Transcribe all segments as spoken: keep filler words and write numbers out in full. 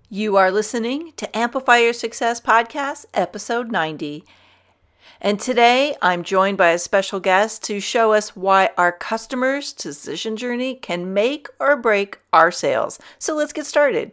You are listening to Amplify Your Success Podcast, episode ninety. And today I'm joined by a special guest to show us why our customers' decision journey can make or break our sales. So let's get started.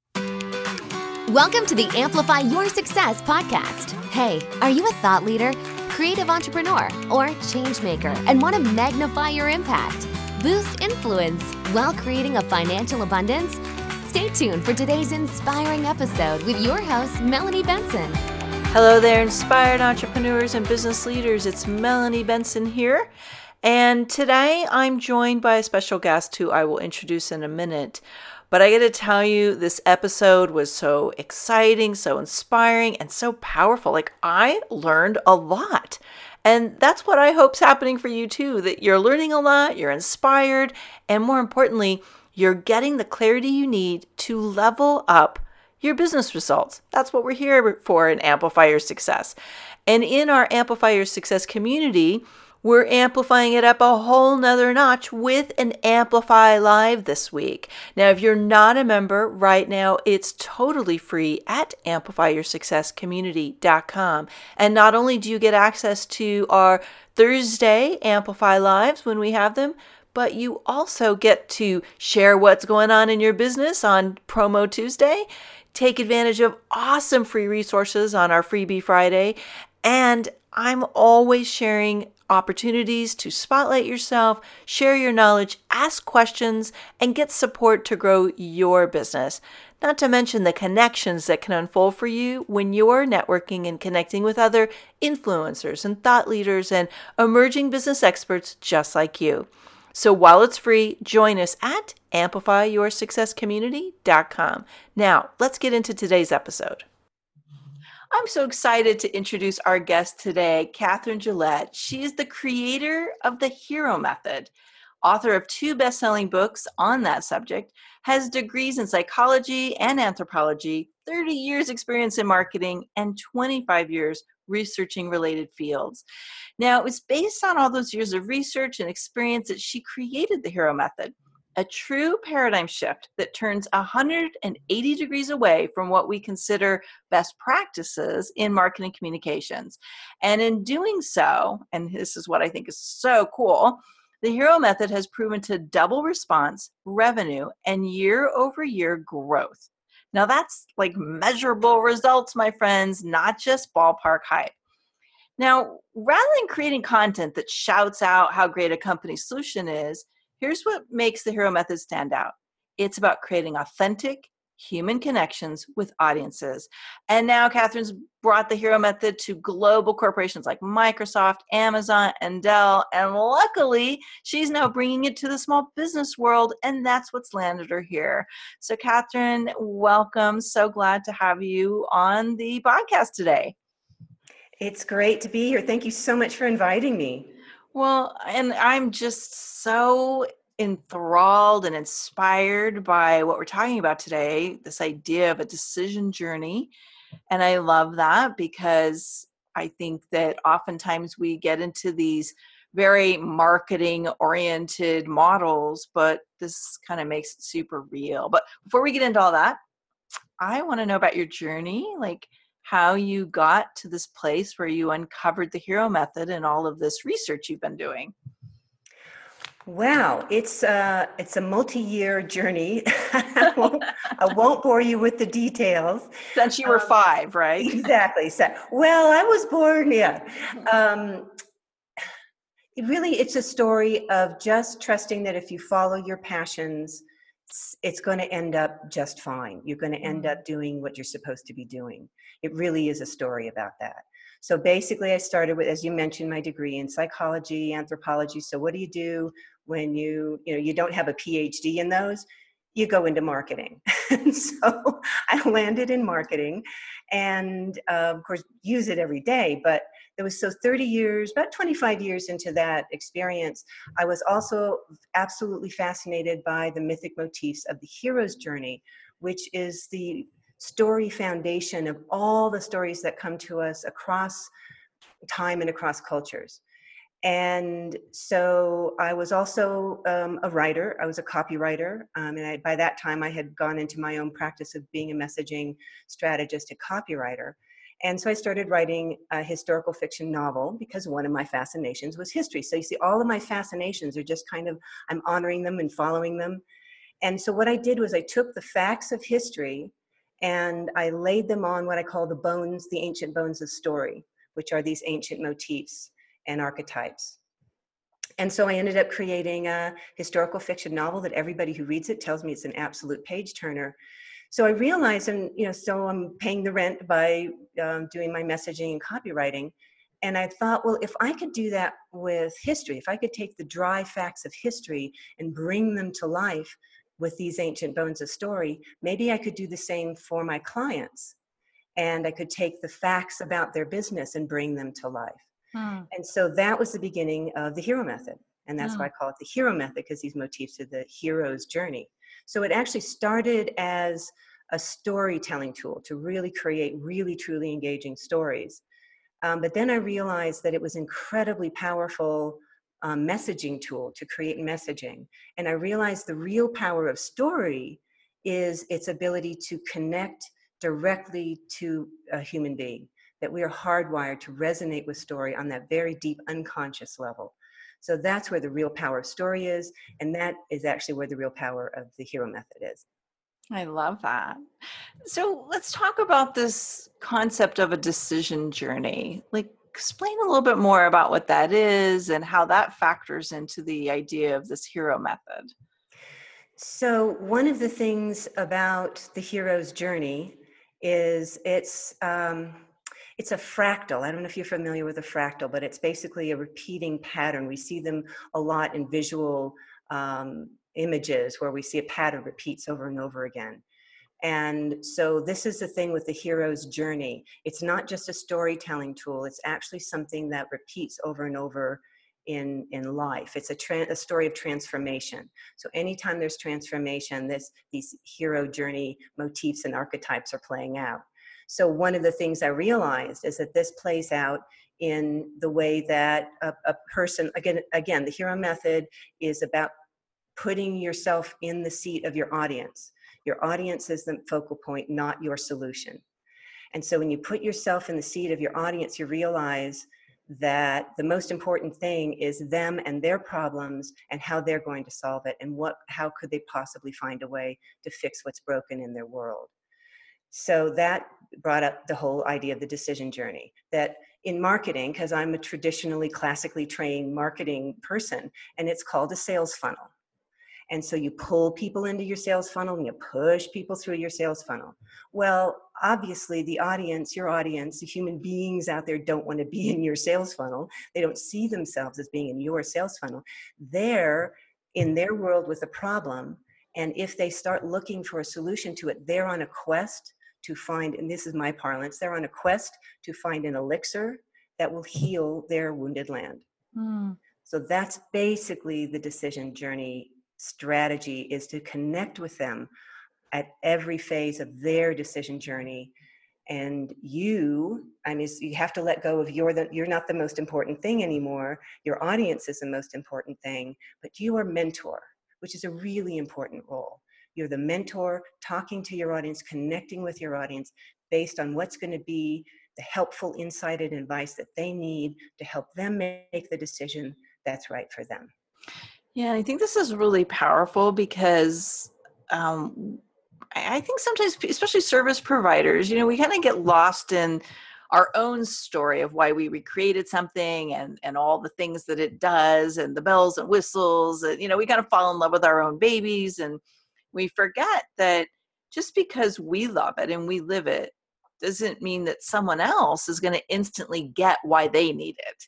Welcome to the Amplify Your Success Podcast. Hey, are you a thought leader, creative entrepreneur, or change maker and want to magnify your impact, boost influence while creating a financial abundance? Stay tuned for today's inspiring episode with your host, Melanie Benson. Hello there, inspired entrepreneurs and business leaders. It's Melanie Benson here. And today I'm joined by a special guest who I will introduce in a minute. But I got to tell you, this episode was so exciting, so inspiring, and so powerful. Like, I learned a lot. And that's what I hope's happening for you too, that you're learning a lot, you're inspired, and more importantly, you're getting the clarity you need to level up your business results. That's what we're here for in Amplify Your Success. And in our Amplify Your Success community, we're amplifying it up a whole nother notch with an Amplify Live this week. Now, if you're not a member right now, it's totally free at amplify your success community dot com. And not only do you get access to our Thursday Amplify Lives when we have them, but you also get to share what's going on in your business on Promo Tuesday, take advantage of awesome free resources on our Freebie Friday, and I'm always sharing opportunities to spotlight yourself, share your knowledge, ask questions, and get support to grow your business. Not to mention the connections that can unfold for you when you're networking and connecting with other influencers and thought leaders and emerging business experts just like you. So while it's free, join us at amplify your success community dot com. Now, let's get into today's episode. I'm so excited to introduce our guest today, Catherine Gillette. She is the creator of the Hero Method, author of two best-selling books on that subject, has degrees in psychology and anthropology, thirty years experience in marketing, and twenty-five years researching related fields. Now, it was based on all those years of research and experience that she created the Hero Method, a true paradigm shift that turns one hundred eighty degrees away from what we consider best practices in marketing communications. And in doing so, and this is what I think is so cool, the Hero Method has proven to double response, revenue, and year-over-year growth. Now, that's like measurable results, my friends, not just ballpark hype. Now, rather than creating content that shouts out how great a company's solution is, here's what makes the Hero Method stand out. It's about creating authentic human connections with audiences. And now Catherine's brought the Hero Method to global corporations like Microsoft, Amazon, and Dell. And luckily, she's now bringing it to the small business world, and that's what's landed her here. So Catherine, welcome. So glad to have you on the podcast today. It's great to be here. Thank you so much for inviting me. Well, and I'm just so enthralled and inspired by what we're talking about today, this idea of a decision journey. And I love that because I think that oftentimes we get into these very marketing oriented models, but this kind of makes it super real. But before we get into all that, I want to know about your journey, like how you got to this place where you uncovered the Hero Method and all of this research you've been doing. Wow, it's uh, it's a multi-year journey. I, won't, I won't bore you with the details. Since you were um, five, right? Exactly. So, well, I was born, yeah. Um, it really, it's a story of just trusting that if you follow your passions, it's going to end up just fine. You're going to end up doing what you're supposed to be doing. It really is a story about that. So basically I started with, as you mentioned, my degree in psychology, anthropology. So what do you do when you, you know, you don't have a P H D in those? You go into marketing. And so I landed in marketing and uh, of course use it every day, but there was so thirty years, about twenty-five years into that experience, I was also absolutely fascinated by the mythic motifs of the hero's journey, which is the story foundation of all the stories that come to us across time and across cultures. And so I was also um, a writer. I was a copywriter. Um, and I, by that time, I had gone into my own practice of being a messaging strategist and copywriter. And so I started writing a historical fiction novel because one of my fascinations was history. So you see, all of my fascinations are just kind of, I'm honoring them and following them. And so what I did was I took the facts of history and I laid them on what I call the bones, the ancient bones of story, which are these ancient motifs and archetypes. And so I ended up creating a historical fiction novel that everybody who reads it tells me it's an absolute page turner. So I realized, and you know, so I'm paying the rent by um, doing my messaging and copywriting. And I thought, well, if I could do that with history, if I could take the dry facts of history and bring them to life with these ancient bones of story, maybe I could do the same for my clients. And I could take the facts about their business and bring them to life. Hmm. And so that was the beginning of the hero method. And that's Hmm. why I call it the hero method, because these motifs are the hero's journey. So it actually started as a storytelling tool to really create really, truly engaging stories. Um, but then I realized that it was incredibly powerful um, messaging tool to create messaging. And I realized the real power of story is its ability to connect directly to a human being, that we are hardwired to resonate with story on that very deep unconscious level. So that's where the real power of story is. And that is actually where the real power of the hero method is. I love that. So let's talk about this concept of a decision journey. Like, explain a little bit more about what that is and how that factors into the idea of this hero method. So one of the things about the hero's journey is it's um, it's a fractal. I don't know if you're familiar with a fractal, but it's basically a repeating pattern. We see them a lot in visual um, images where we see a pattern repeats over and over again. And so this is the thing with the hero's journey. It's not just a storytelling tool. It's actually something that repeats over and over in, in life. It's a, tra- a story of transformation. So anytime there's transformation, this, these hero journey motifs and archetypes are playing out. So one of the things I realized is that this plays out in the way that a, a person, again, again, the hero method is about putting yourself in the seat of your audience. Your audience is the focal point, not your solution. And so when you put yourself in the seat of your audience, you realize that the most important thing is them and their problems and how they're going to solve it and what, how could they possibly find a way to fix what's broken in their world. So that brought up the whole idea of the decision journey, that in marketing, because I'm a traditionally classically trained marketing person, and it's called a sales funnel. And so you pull people into your sales funnel and you push people through your sales funnel. Well, obviously the audience, your audience, the human beings out there don't want to be in your sales funnel. They don't see themselves as being in your sales funnel. They're in their world with a problem. And if they start looking for a solution to it, they're on a quest to find, and this is my parlance, they're on a quest to find an elixir that will heal their wounded land. Hmm. So that's basically the decision journey strategy, is to connect with them at every phase of their decision journey. And you, I mean, you have to let go of your, the, you're not the most important thing anymore. Your audience is the most important thing, but you are mentor, which is a really important role. You're the mentor, talking to your audience, connecting with your audience based on what's going to be the helpful insight and advice that they need to help them make the decision that's right for them. Yeah, I think this is really powerful because um, I I think sometimes, especially service providers, you know, we kind of get lost in our own story of why we recreated something and, and all the things that it does and the bells and whistles. And, you know, we kind of fall in love with our own babies and we forget that just because we love it and we live it doesn't mean that someone else is going to instantly get why they need it.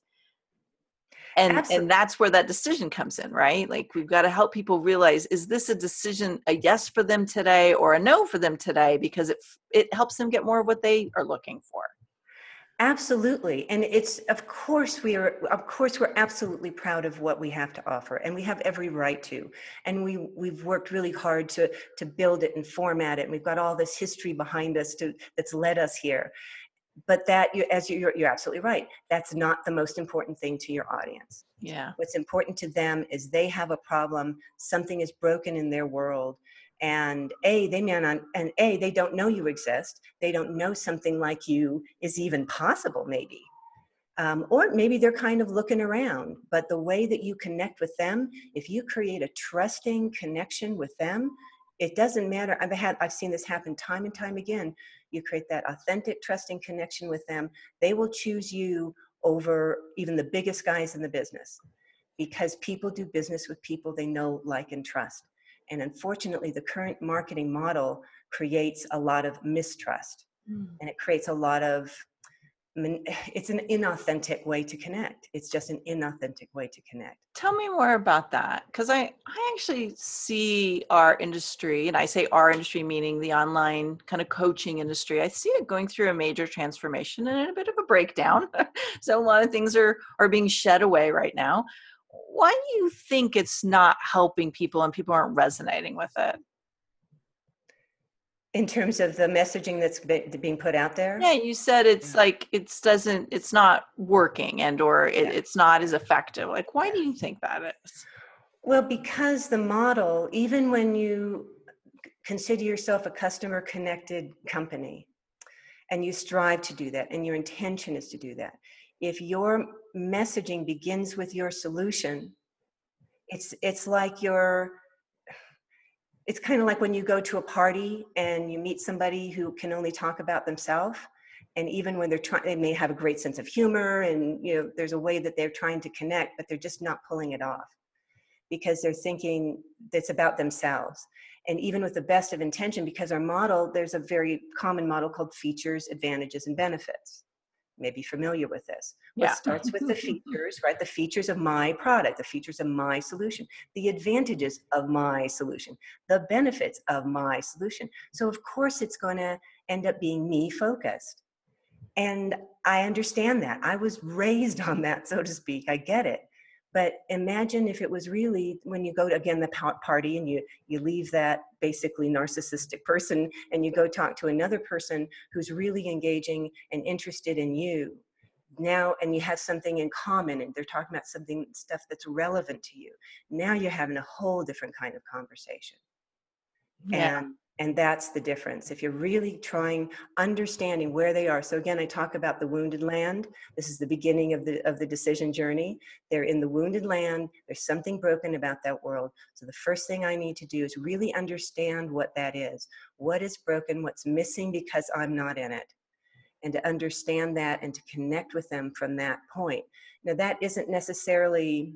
And and Absolutely. that's where that decision comes in, right? Like we've got to help people realize, is this a decision, a yes for them today or a no for them today? Because it it helps them get more of what they are looking for. Absolutely. And it's, of course, we are, of course, we're absolutely proud of what we have to offer, and we have every right to. And we, we've worked really hard to, to build it and format it. And we've got all this history behind us to, that's led us here. but that you, as you, you're, you're absolutely right. That's not the most important thing to your audience. Yeah. What's important to them is they have a problem. Something is broken in their world. And A, they may not, and A, they don't know you exist. They don't know something like you is even possible, maybe. Um, or maybe they're kind of looking around, but the way that you connect with them, if you create a trusting connection with them, it doesn't matter. I've had, I've seen this happen time and time again. You create that authentic, trusting connection with them. They will choose you over even the biggest guys in the business, because people do business with people they know, like, and trust. And unfortunately, the current marketing model creates a lot of mistrust, mm. and it creates a lot of, it's an inauthentic way to connect. It's just an inauthentic way to connect. Tell me more about that, because I, I actually see our industry, and I say our industry meaning the online kind of coaching industry, I see it going through a major transformation and a bit of a breakdown. So a lot of things are, are being shed away right now. Why do you think it's not helping people and people aren't resonating with it? In terms of the messaging that's being put out there? Yeah, you said it's yeah. like, it's doesn't, it's not working, and, or it, yeah. it's not as effective. Like, why do you think that is? Well, because the model, even when you consider yourself a customer connected company and you strive to do that and your intention is to do that, if your messaging begins with your solution, it's, it's like your, it's kind of like when you go to a party and you meet somebody who can only talk about themselves. And even when they're trying, they may have a great sense of humor, and, you know, there's a way that they're trying to connect, but they're just not pulling it off because they're thinking it's about themselves. And even with the best of intention, because our model, there's a very common model called features, advantages, and benefits. You may be familiar with this. Well, yeah. It starts with the features, right? The features of my product, the features of my solution, the advantages of my solution, the benefits of my solution. So of course it's going to end up being me focused. And I understand that. I was raised on that, so to speak. I get it. But imagine if it was really, when you go to, again, the party and you, you leave that basically narcissistic person and you go talk to another person who's really engaging and interested in you now, and you have something in common and they're talking about something, stuff that's relevant to you. Now you're having a whole different kind of conversation. Yeah. And And that's the difference. If you're really trying, understanding where they are. So again, I talk about the wounded land. This is the beginning of the, of the decision journey. They're in the wounded land. There's something broken about that world. So the first thing I need to do is really understand what that is. What is broken? What's missing because I'm not in it? And to understand that and to connect with them from that point. Now that isn't necessarily,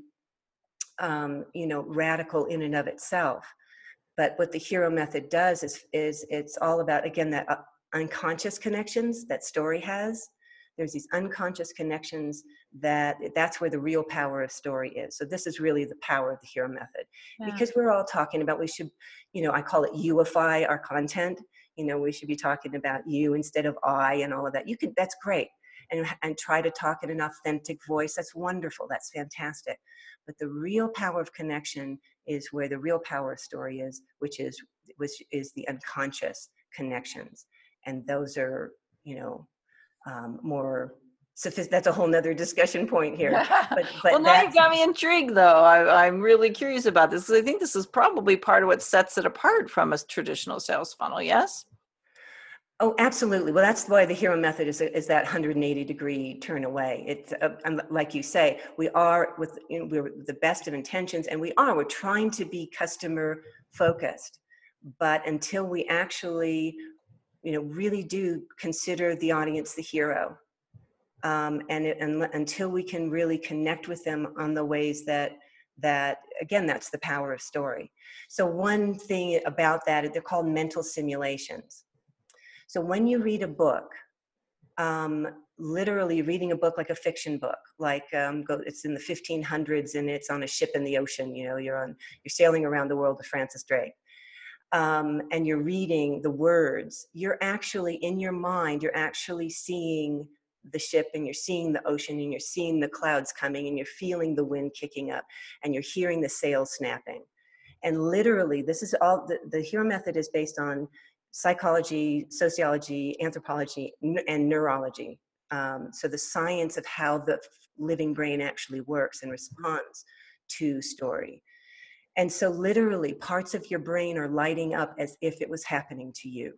um, you know, radical in and of itself. But what the HERO method does is, is it's all about, again, that uh, unconscious connections that story has. There's these unconscious connections that that's where the real power of story is. So this is really the power of the HERO method. Yeah. Because we're all talking about, we should, you know, I call it youify our content. You know, we should be talking about you instead of I and all of that. You could, that's great. And, and try to talk in an authentic voice. That's wonderful. That's fantastic. But the real power of connection is where the real power of story is, which is which is the unconscious connections. And those are, you know, um, more sophisticated. That's a whole nother discussion point here. But, but well, now you got me intrigued, though. I, I'm really curious about this, because I think this is probably part of what sets it apart from a traditional sales funnel, yes? Oh, absolutely. Well, that's why the HERO method is, is that one hundred eighty degree turn away. It's uh, like you say, we are with, you know, we're the best of intentions, and we are, we're trying to be customer focused. But until we actually, you know, really do consider the audience the hero, um, and, it, and until we can really connect with them on the ways that, that, again, that's the power of story. So one thing about that, they're called mental simulations. So when you read a book, um, literally reading a book like a fiction book, like um, go, it's in the fifteen hundreds and it's on a ship in the ocean, you know, you're on, you're sailing around the world with Francis Drake, um, and you're reading the words, you're actually, in your mind, you're actually seeing the ship, and you're seeing the ocean, and you're seeing the clouds coming, and you're feeling the wind kicking up, and you're hearing the sails snapping. And literally, this is all, the, the HERO method is based on psychology, sociology, anthropology, n- and neurology. Um, so the science of how the living brain actually works and responds to story. And so literally parts of your brain are lighting up as if it was happening to you.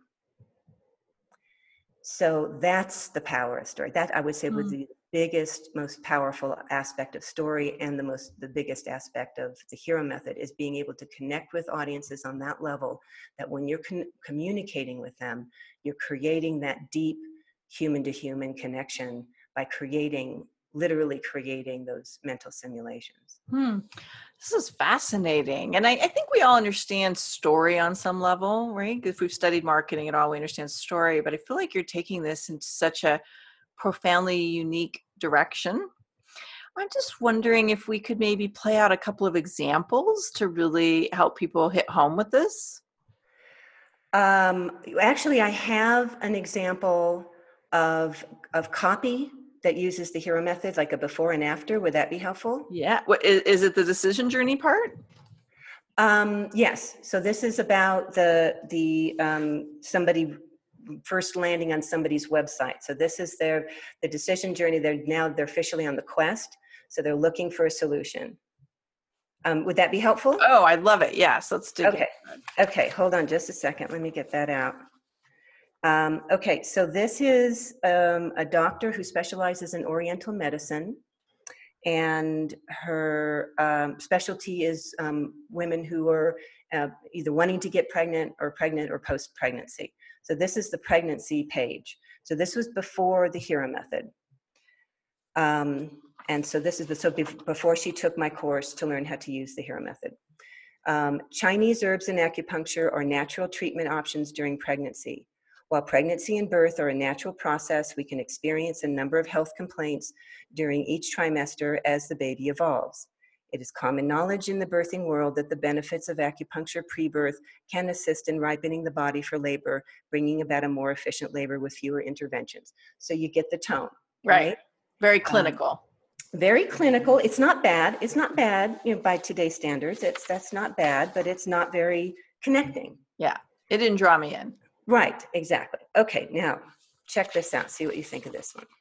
So that's the power of story. That I would say was Mm. the biggest, most powerful aspect of story, and the most, the biggest aspect of the Hero Method is being able to connect with audiences on that level, that when you're con- communicating with them, you're creating that deep human to human connection by creating, literally creating those mental simulations. Hmm. This is fascinating. And I, I think we all understand story on some level, right? If we've studied marketing at all, we understand story. But I feel like you're taking this into such a profoundly unique direction. I'm just wondering if we could maybe play out a couple of examples to really help people hit home with this. Um, actually, I have an example of, of copy that uses the Hero Method, like a before and after. Would that be helpful? Yeah. What is, is it the decision journey part? Um, yes. So this is about the the um, somebody first landing on somebody's website. So this is their the decision journey. They're now they're officially on the quest. So they're looking for a solution. Um, would that be helpful? Oh, I love it. Yes. Let's dig Okay. in. Okay. Hold on just a second. Let me get that out. Um, okay. So this is um, a doctor who specializes in Oriental medicine. And her um, specialty is um, women who are uh, either wanting to get pregnant or pregnant or post-pregnancy. So this is the pregnancy page. So this was before the Hero Method. Um, and so this is the, so before she took my course to learn how to use the Hero Method. Um, Chinese herbs and acupuncture are natural treatment options during pregnancy. While pregnancy and birth are a natural process, we can experience a number of health complaints during each trimester as the baby evolves. It is common knowledge in the birthing world that the benefits of acupuncture pre-birth can assist in ripening the body for labor, bringing about a more efficient labor with fewer interventions. So you get the tone, Right. right? Very clinical. Um, very clinical. It's not bad. It's not bad, you know, by today's standards. It's that's not bad, but it's not very connecting. Yeah. It didn't draw me in. Right, exactly. Okay, now check this out. See what you think of this one.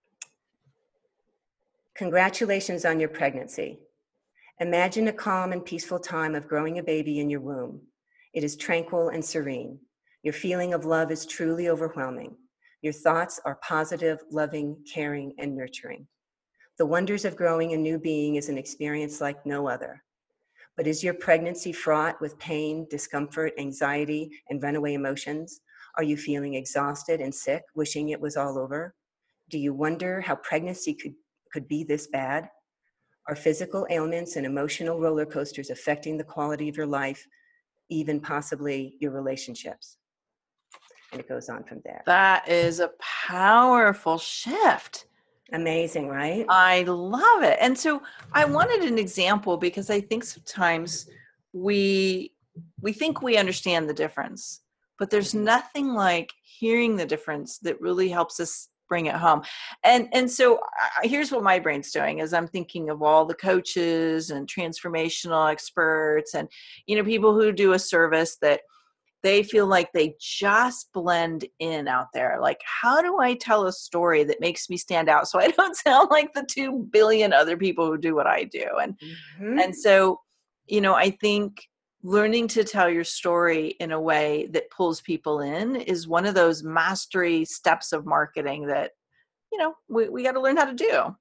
Congratulations on your pregnancy. Imagine a calm and peaceful time of growing a baby in your womb. It is tranquil and serene. Your feeling of love is truly overwhelming. Your thoughts are positive, loving, caring, and nurturing. The wonders of growing a new being is an experience like no other. But is your pregnancy fraught with pain, discomfort, anxiety, and runaway emotions? Are you feeling exhausted and sick, wishing it was all over? Do you wonder how pregnancy could, could be this bad? Are physical ailments and emotional roller coasters affecting the quality of your life, even possibly your relationships? And it goes on from there. That is a powerful shift. Amazing, right? I love it. And so I wanted an example because I think sometimes we we think we understand the difference, but there's nothing like hearing the difference that really helps us bring it home. And and so I, here's what my brain's doing is I'm thinking of all the coaches and transformational experts and you know people who do a service that they feel like they just blend in out there. Like, how do I tell a story that makes me stand out so I don't sound like the two billion other people who do what I do? And Mm-hmm. and so, you know, I think learning to tell your story in a way that pulls people in is one of those mastery steps of marketing that, you know, we, we got to learn how to do.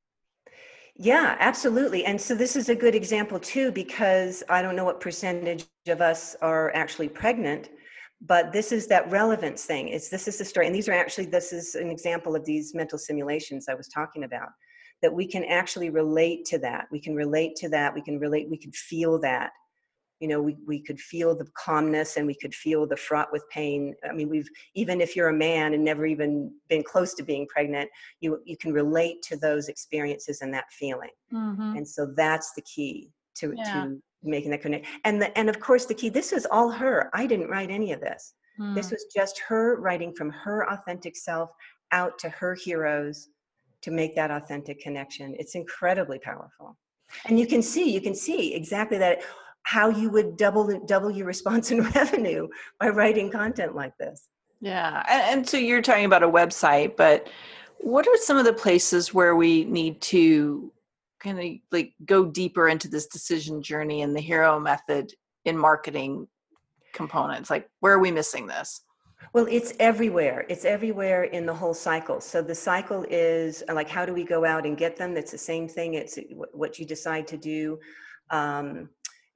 Yeah, absolutely. And so this is a good example too, because I don't know what percentage of us are actually pregnant, but this is that relevance thing. It's this is the story. And these are actually, this is an example of these mental simulations I was talking about, that we can actually relate to that. We can relate to that. We can relate, we can feel that. You know, we, we could feel the calmness and we could feel the fraught with pain. I mean, we've, even if you're a man and never even been close to being pregnant, you, you can relate to those experiences and that feeling. Mm-hmm. And so that's the key to, Yeah. to making that connect. And the, and of course the key, this is all her. I didn't write any of this. Mm. This was just her writing from her authentic self out to her heroes to make that authentic connection. It's incredibly powerful. And you can see, you can see exactly that. how you would double double your response and revenue by writing content like this. Yeah. And, and so you're talking about a website, but what are some of the places where we need to kind of like go deeper into this decision journey and the hero method in marketing components? Like, where are we missing this? Well, it's everywhere. It's everywhere in the whole cycle. So the cycle is like, how do we go out and get them? It's the same thing. It's what you decide to do. Um,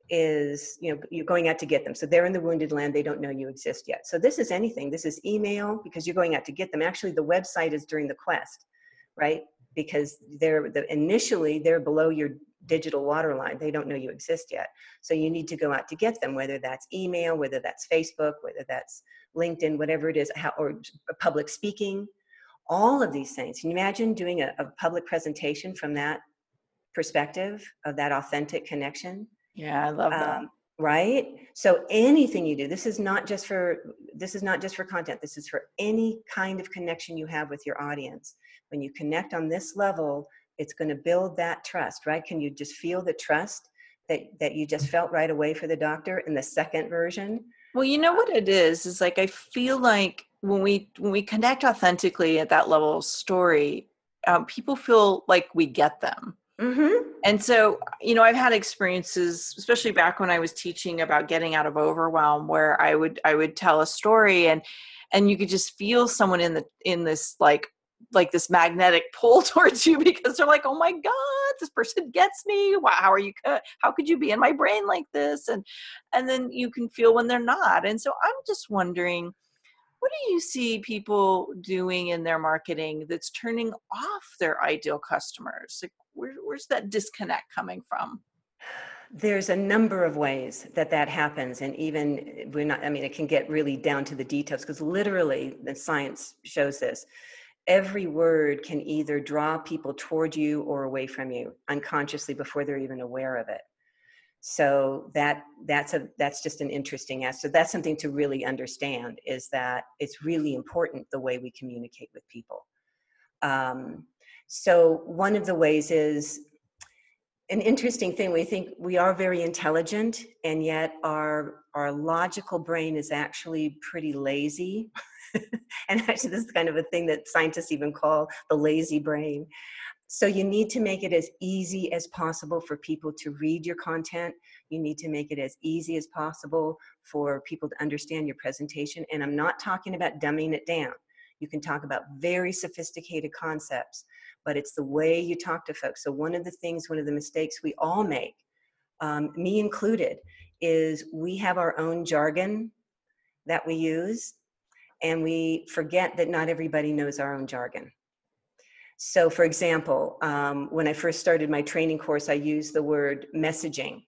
is, you know, you're going out to get them. So they're in the wounded land. They don't know you exist yet. So this is anything. This is email, because you're going out to get them. Actually, the website is during the quest, right? Because they're the, initially they're below your digital waterline. They don't know you exist yet. So you need to go out to get them, whether that's email, whether that's Facebook, whether that's LinkedIn, whatever it is, how, or public speaking, all of these things. Can you imagine doing a, a public presentation from that perspective of that authentic connection? Yeah, I love that. Um, right? So anything you do, this is not just for, this is not just for content. This is for any kind of connection you have with your audience. When you connect on this level, it's going to build that trust, right? Can you just feel the trust that, that you just felt right away for the doctor in the second version? Well, you know what it is, is like, I feel like when we, when we connect authentically at that level of story, um, people feel like we get them. Mm-hmm. And so, you know, I've had experiences, especially back when I was teaching about getting out of overwhelm, where I would, I would tell a story and, and you could just feel someone in the, in this, like, like this magnetic pull towards you, because they're like, oh my God, this person gets me. Wow, how are you, how could you be in my brain like this? And, and then you can feel when they're not. And so I'm just wondering, what do you see people doing in their marketing that's turning off their ideal customers? Like, where, where's that disconnect coming from? There's a number of ways that that happens. And even we're not, I mean, it can get really down to the details, because literally the science shows this. Every word can either draw people toward you or away from you unconsciously before they're even aware of it. So that that's a that's just an interesting aspect. So that's something to really understand, is that it's really important the way we communicate with people. Um, so one of the ways is an interesting thing. We think we are very intelligent, and yet our our logical brain is actually pretty lazy. And actually, this is kind of a thing that scientists even call the lazy brain. So you need to make it as easy as possible for people to read your content. You need to make it as easy as possible for people to understand your presentation. And I'm not talking about dumbing it down. You can talk about very sophisticated concepts, but it's the way you talk to folks. So one of the things, one of the mistakes we all make, um, me included, is we have our own jargon that we use, and we forget that not everybody knows our own jargon. So for example, um, when I first started my training course, I used the word messaging.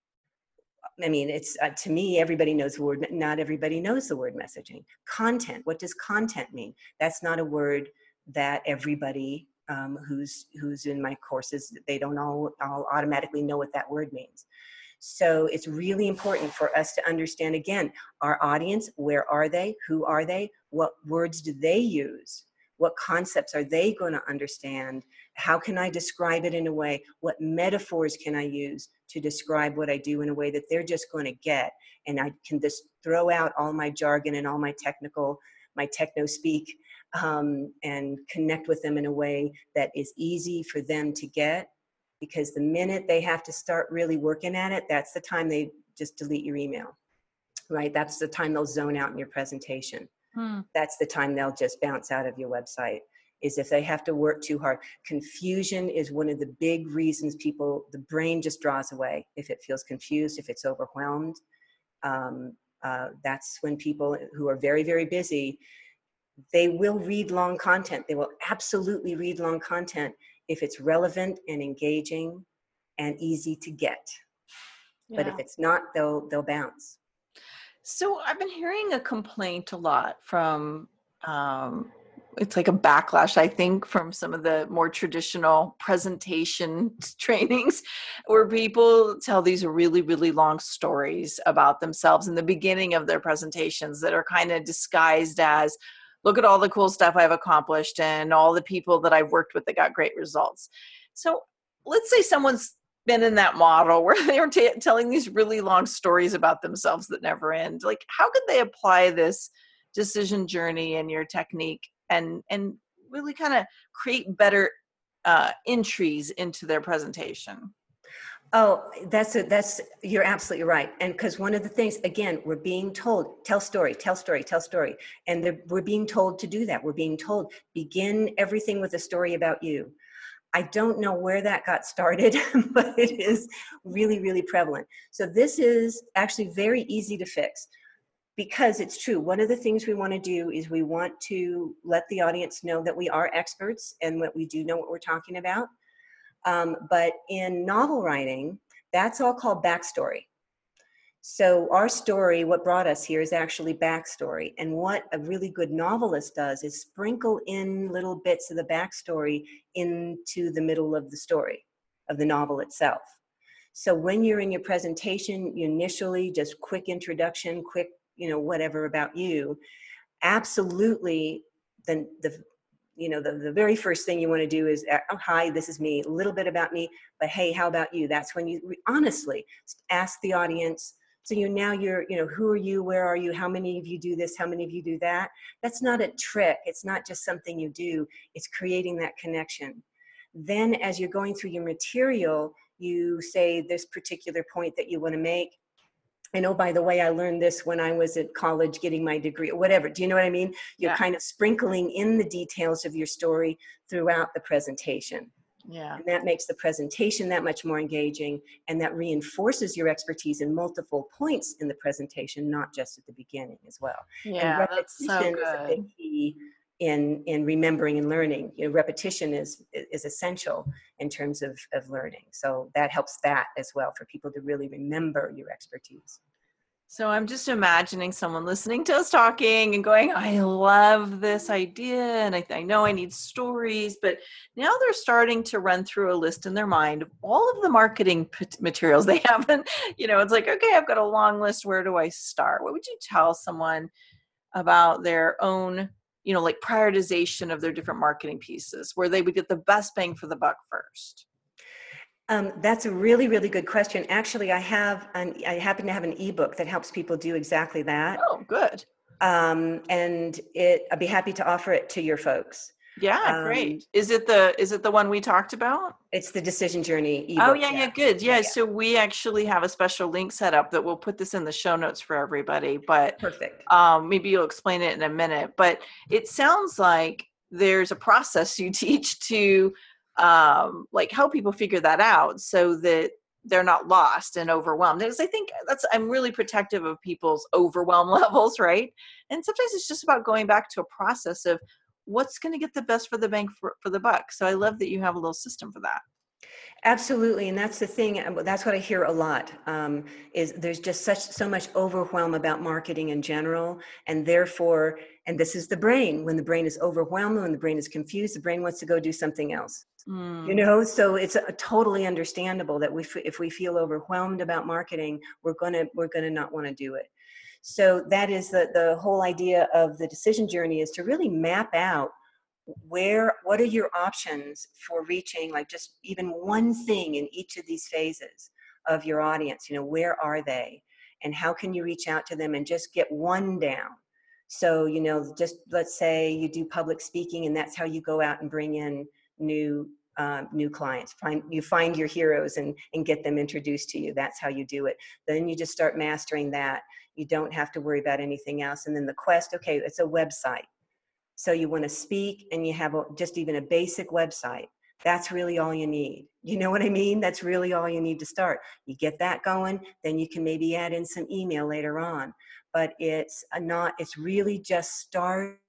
I mean, it's uh, to me, everybody knows the word, not everybody knows the word messaging. Content, what does content mean? That's not a word that everybody um, who's who's in my courses, they don't all, all automatically know what that word means. So it's really important for us to understand, again, our audience, where are they? Who are they? What words do they use? What concepts are they going to understand? How can I describe it in a way? What metaphors can I use to describe what I do in a way that they're just going to get? And I can just throw out all my jargon and all my technical, my techno speak, um, and connect with them in a way that is easy for them to get. Because the minute they have to start really working at it, that's the time they just delete your email, right? That's the time they'll zone out in your presentation. Hmm. That's the time they'll just bounce out of your website, is if they have to work too hard. Confusion is one of the big reasons people, the brain just draws away. If it feels confused, if it's overwhelmed, um, uh, that's when people who are very, very busy, they will read long content. They will absolutely read long content if it's relevant and engaging and easy to get. Yeah. But if it's not, they'll they'll bounce. So I've been hearing a complaint a lot from, um, it's like a backlash, I think, from some of the more traditional presentation trainings, where people tell these really, really long stories about themselves in the beginning of their presentations that are kind of disguised as, look at all the cool stuff I've accomplished and all the people that I've worked with that got great results. So let's say someone's been in that model where they were t- telling these really long stories about themselves that never end. Like, how could they apply this decision journey and your technique and and really kind of create better uh, entries into their presentation? Oh, that's a, that's you're absolutely right. And because one of the things, again, we're being told, tell story, tell story, tell story, and the, we're being told to do that. We're being told, begin everything with a story about you. I don't know where that got started, but it is really, really prevalent. So this is actually very easy to fix because it's true. One of the things we want to do is we want to let the audience know that we are experts and that we do know what we're talking about. Um, but in novel writing, that's all called backstory. So our story, what brought us here, is actually backstory. And what a really good novelist does is sprinkle in little bits of the backstory into the middle of the story, of the novel itself. So when you're in your presentation, you initially just quick introduction, quick, you know, whatever about you. Absolutely, the, the you know, the, the very first thing you want to do is, oh, hi, this is me, a little bit about me, but hey, how about you? That's when you re- honestly ask the audience. So you now you're, you know, who are you? Where are you? How many of you do this? How many of you do that? That's not a trick. It's not just something you do. It's creating that connection. Then as you're going through your material, you say this particular point that you want to make. And oh, by the way, I learned this when I was at college getting my degree, or whatever. Do you know what I mean? You're Yeah. kind of sprinkling in the details of your story throughout the presentation. Yeah. And that makes the presentation that much more engaging, and that reinforces your expertise in multiple points in the presentation, not just at the beginning as well. Yeah, and that's so repetition is a big good. key in in remembering and learning. You know, repetition is is essential in terms of of learning. So that helps that as well, for people to really remember your expertise. So I'm just imagining someone listening to us talking and going, I love this idea, and I, I know I need stories, but now they're starting to run through a list in their mind of all of the marketing p- materials they haven't, you know, it's like, okay, I've got a long list. Where do I start? What would you tell someone about their own, you know, like prioritization of their different marketing pieces where they would get the best bang for the buck first? Um, that's a really, really good question. Actually, I have, an, I happen to have an ebook that helps people do exactly that. Oh, good. Um, and it, I'd be happy to offer it to your folks. Yeah, Um, great. Is it the, is it the one we talked about? it's the Decision Journey Oh, ebook. yeah, yeah, good. Yeah, so we actually have a special link set up that we'll put this in the show notes for everybody, but Perfect. um, maybe you'll explain it in a minute. But it sounds like there's a process you teach to um, like help people figure that out so that they're not lost and overwhelmed. Because I think that's, I'm really protective of people's overwhelm levels, right? And sometimes it's just about going back to a process of what's going to get the best for the bang for, for the buck. So I love that you have a little system for that. Absolutely, and that's the thing. That's what I hear a lot. Um, is there's just such so much overwhelm about marketing in general, and therefore, and this is the brain. When the brain is overwhelmed, when the brain is confused, the brain wants to go do something else. Mm. You know, so it's a, totally understandable that we, if we feel overwhelmed about marketing, we're gonna we're gonna not want to do it. So that is the the whole idea of the decision journey, is to really map out where, what are your options for reaching, like, just even one thing in each of these phases of your audience. You know, where are they, and how can you reach out to them and just get one down? So, you know, just let's say you do public speaking, and that's how you go out and bring in new um, new clients. Find you find your heroes and and get them introduced to you. That's how you do it. Then you just start mastering that. You don't have to worry about anything else. And then the quest, okay, it's a website. So you want to speak, and you have a, just even a basic website. That's really all you need. You know what I mean? That's really all you need to start. You get that going, then you can maybe add in some email later on. But it's a not, it's really just start,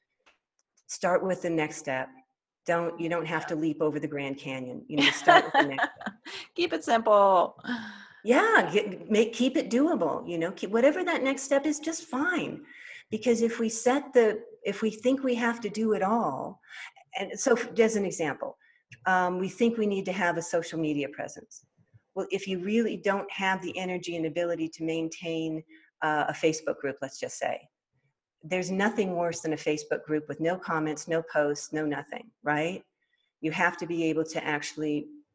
start with the next step. Don't, you don't have to leap over the Grand Canyon. You need to start with the next step. Keep it simple. Yeah, get, make, keep it doable. You know, keep, whatever that next step is, just fine. Because if we set the, if we think we have to do it all, and so as an example, um, we think we need to have a social media presence. Well, if you really don't have the energy and ability to maintain uh, a Facebook group, let's just say, there's nothing worse than a Facebook group with no comments, no posts, no nothing, right? You have to be able to actually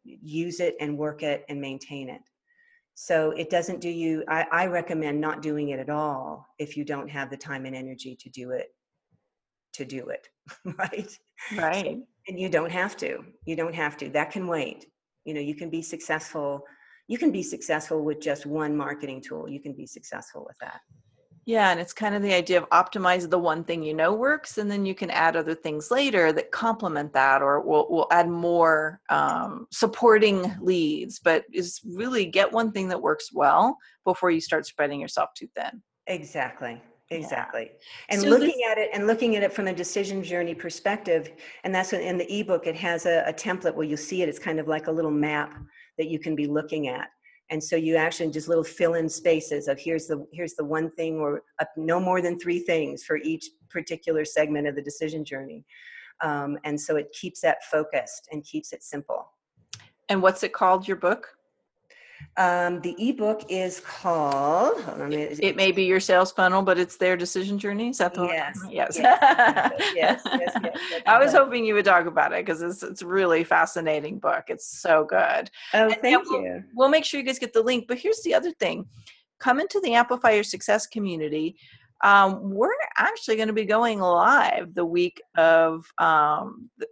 use it and work it and maintain it. So it doesn't do you, I, I recommend not doing it at all if you don't have the time and energy to do it, to do it, right? Right. So, and you don't have to, you don't have to, that can wait. You know, you can be successful. You can be successful with just one marketing tool. You can be successful with that. Yeah. And it's kind of the idea of optimize the one thing you know works, and then you can add other things later that complement that, or will will add more um, supporting leads. But is really get one thing that works well before you start spreading yourself too thin. Exactly. Exactly. Yeah. And So looking this- at it and looking at it from a decision journey perspective. And that's what in the ebook, it has a, a template where you see it. It's kind of like a little map that you can be looking at. And so you actually just little fill in spaces of here's the, here's the one thing, or uh, no more than three things for each particular segment of the decision journey. Um, and so it keeps that focused and keeps it simple. And what's it called, your book? Um, the ebook is called, hold on, It, it may be your sales funnel, but it's their decision journey. Is that the yes, one? Yes. Yes. yes, yes, yes, yes. I was hoping you would talk about it because it's it's a really fascinating book. It's so good. Oh, And, thank yeah, we'll, you. We'll make sure you guys get the link. But here's the other thing. Come into the Amplify Your Success community. Um, we're actually going to be going live the week of um, the,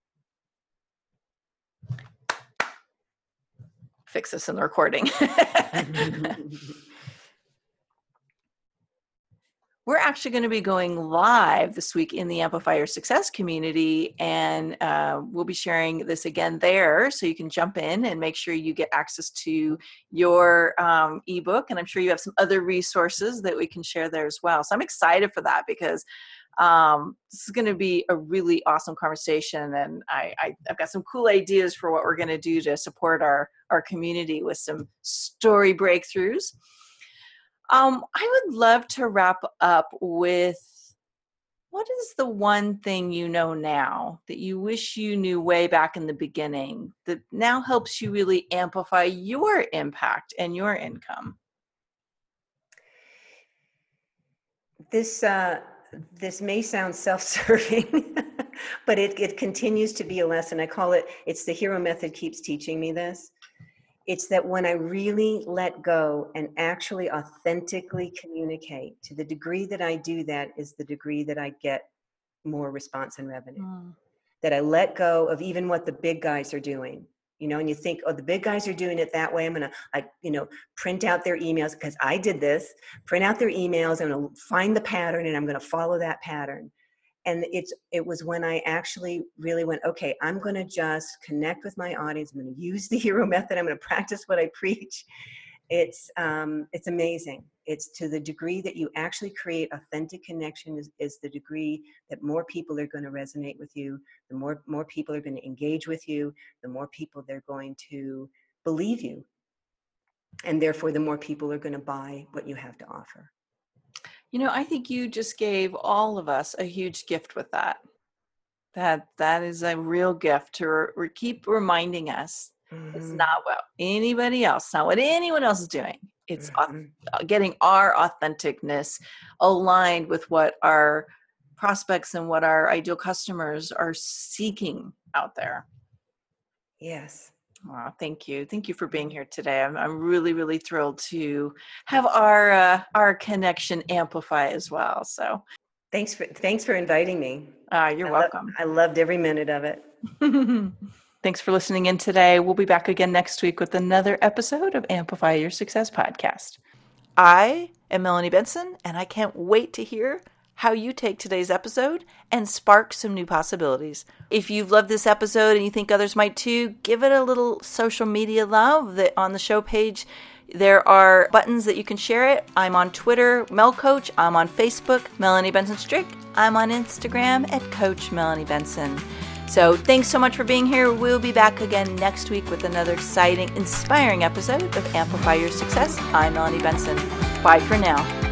fix this in the recording. We're actually going to be going live this week in the Amplify Your Success community, and uh, we'll be sharing this again there, so you can jump in and make sure you get access to your um, ebook. And I'm sure you have some other resources that we can share there as well. So I'm excited for that because um, this is going to be a really awesome conversation, and I, I, I've got some cool ideas for what we're going to do to support our our community with some story breakthroughs. Um, I would love to wrap up with, what is the one thing you know now that you wish you knew way back in the beginning that now helps you really amplify your impact and your income? This uh, this may sound self-serving, but it, it continues to be a lesson. I call it, it's the hero method keeps teaching me this. It's that when I really let go and actually authentically communicate, to the degree that I do that is the degree that I get more response and revenue. Mm. That I let go of even what the big guys are doing, you know, and you think, oh, the big guys are doing it that way. I'm going to, like, you know, print out their emails because I did this, print out their emails. I'm going to find the pattern and I'm going to follow that pattern. And it's, it was when I actually really went, okay, I'm going to just connect with my audience. I'm going to use the hero method. I'm going to practice what I preach. It's, um, it's amazing. It's to the degree that you actually create authentic connection is, is the degree that more people are going to resonate with you. The more, more people are going to engage with you, the more people they're going to believe you. And therefore, the more people are going to buy what you have to offer. You know, I think you just gave all of us a huge gift with that. That that is a real gift to re- re- keep reminding us. Mm-hmm. It's not what anybody else, not what anyone else is doing. It's mm-hmm. au- getting our authenticness aligned with what our prospects and what our ideal customers are seeking out there. Yes. Oh, thank you. Thank you for being here today. I'm I'm really, really thrilled to have our uh, our connection amplify as well. So thanks for thanks for inviting me. Uh, you're I welcome. Lo- I loved every minute of it. Thanks for listening in today. We'll be back again next week with another episode of Amplify Your Success Podcast. I am Melanie Benson, and I can't wait to hear how you take today's episode and spark some new possibilities. If you've loved this episode and you think others might too, give it a little social media love. That on the show page, there are buttons that you can share it. I'm on Twitter, Mel Coach. I'm on Facebook, Melanie Benson Strick. I'm on Instagram at Coach Melanie Benson. So thanks so much for being here. We'll be back again next week with another exciting, inspiring episode of Amplify Your Success. I'm Melanie Benson. Bye for now.